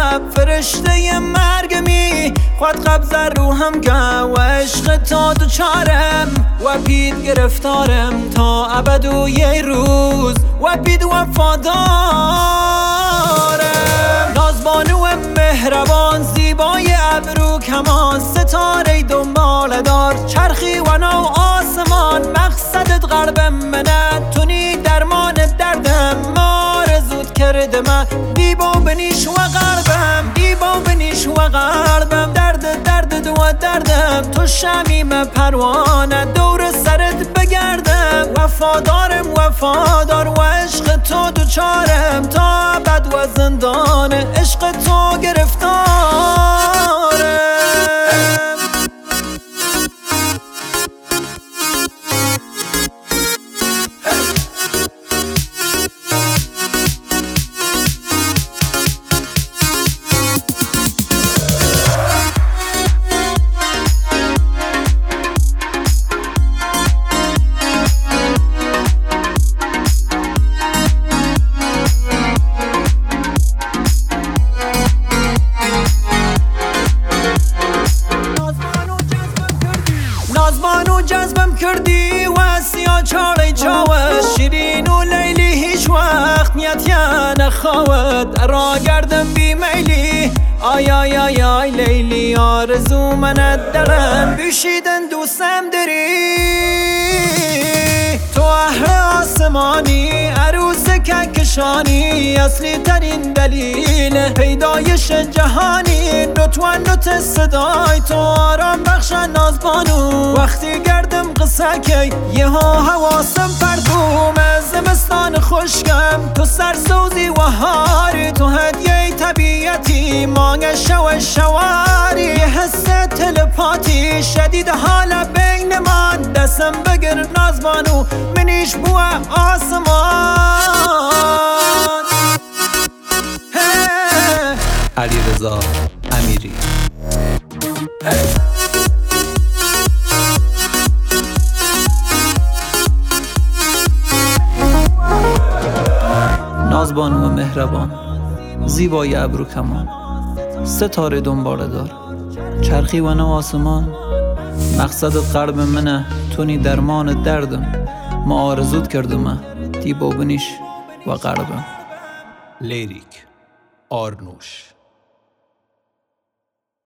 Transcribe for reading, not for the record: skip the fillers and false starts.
شب فرشته مرگ می خود قبض روحم که و عشق تا دوچارم و پید گرفتارم تا ابد و یه روز و پید وفادارم. نازبانو مهربان زیبای ابرو کمان ستاره دنبال دار چرخی و نو آسمان مقصدت قلبم منه تونی درمان دردم آرزوت کرده من دیبا بنیش و قلبم دیبا بنیش و قلبم درد دو دردم تو شمیم پروانه دور سرت بگردم وفادارم وفادار و عشق تو دوچارم تا ابد و زندان عشق تو گرفتارم. نازبانو جذبم کردی و سیا چاله چاوت شیرین و لیلی هیچ وقت نیت یا نخواد را گردم بی میلی آی آی آی آی لیلی آرزو منت دلم بشیدن دوستم داری تو اهل آسمانی عروس کهکشانی اصلی ترین دلیل پیدایش جهانی نوت صدای تو آرام بخش نازبانو وقتی گردم قصه که یه ها حواسم پرتوم زمستان خوشگم تو سرسوزی و هاری تو هدیه طبیعتی مانگ شواری یه حس تلپاتی شدید حالا بین من دستم بگیر نازبانو منیش بو آسمان. علیرضا امیری. نازبانو مهربان زیبای ابرو کمان ستاره دنبال دار چرخی و نو آسمان مقصدت قلب منه تونی درمان دردم ما آرزوت کردم دیبا بنیش و قلبم. لیریک آرنوش.